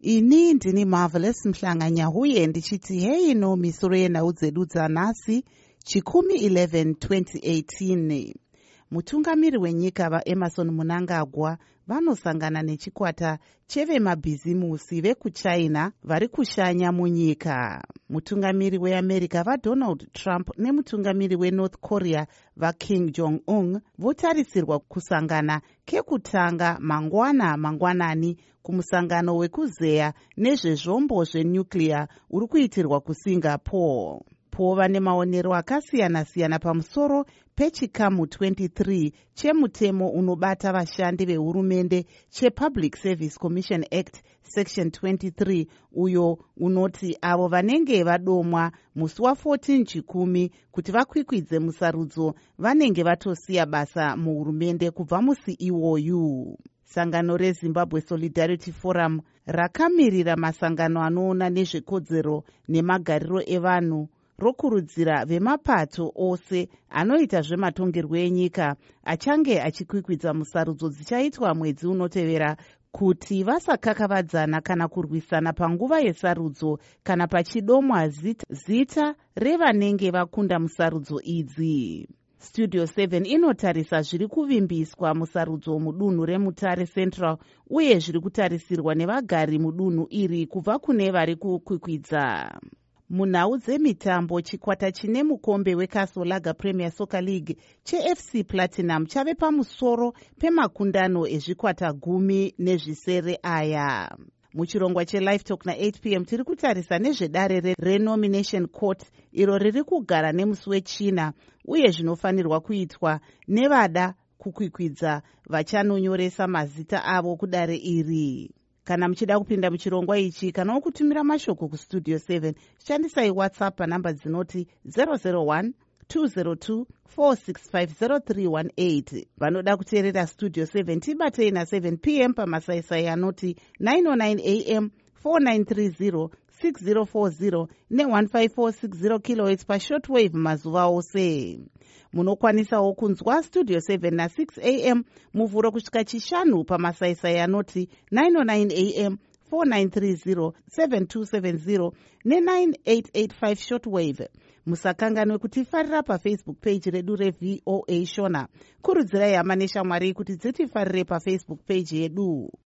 Ini ndini Marvelous Mhlanganya huye ndichiti hei no misoro yenhau dzedu dzanhasi chikumi 11 2018. Mutungamiri wenyika vaEmmerson Mnangagwa vanosangana nechikwata chevemabhizimusi vekuchina vari kushanya munyika. Mutungamiri weAmerica vaDonald Trump nemutungamiri weNorth Korea vaKim Jong-un votarisirwa kusangana kekutanga mangwanani kumusangano wekuzeya nezvezvombo zvenuclear uri kuitirwa kuSingapore. Vane maonero akasiyana-siyana pamusoro pechikamu 23 chemutemo unobata vashandi vehurumende chePublic Service Commission Act Section 23 uyo unoti avo vanenge vadomwa musi wa14 chikumi kuti vakwikwidze musarudzo vanenge vatosiya basa muhurumende kubva musi iwoyu. Sangano reZimbabwe Solidarity Forum rakamirira masangano anoona nezvekodzero nemagariro evanhu rokurudzira vemapato ose anoita zvematongerwo enyika achange achikwikwidza musarudzo dzichaitwa mwedzi unotevera kuti vasakakavadzana kana kurwisana panguva yesarudzo kana pachidomwa zita revanenge vakunda musarudzo idzi. Studio 7 inotarisa zviri kuvimbiswa musarudzo mudunhu reMutare Central uye zviri kutarisirwa nevagari mudunhu iri kubva kune vari kukwikwidza. Munhau dzemitambo, chikwata chine mukombe weKasolaga Premier Soccer League cheFC Platinum chave pamusoro pemakundano ezvikwata 10 aya. Muchirongwa cheLive Talk na8 p.m. tiri kutarisa nezvedare renomination court iro riri kugara nemusi wechina uye zvinofanirwa kuitwa nevada kukwikwidza vachanonyoresa mazita avo kudare iri. Kana muchida kupinda muchirongwa ichi kana kutumira mashoko kuStudio 7 shandisai WhatsApp panhamba dzinoti 001 202 4650318. Vanoda kuteerera Studio 7 tibatei na7 p.m. pamasaisai anoti 909 am 4930 6040 ne1546 kHz pashortwave mazuva ose. Munokwanisawo kunzwa Studio 7 na6 am muvhuro kusvika chishanu pamasaisai anoti 909 am 4930 7270 ne9885 shortwave. Musakanganwe kutifarira paFacebook page redu reVOA Shona. Kurudzirai hama neshamwari kuti dzitifarire paFacebook page yedu.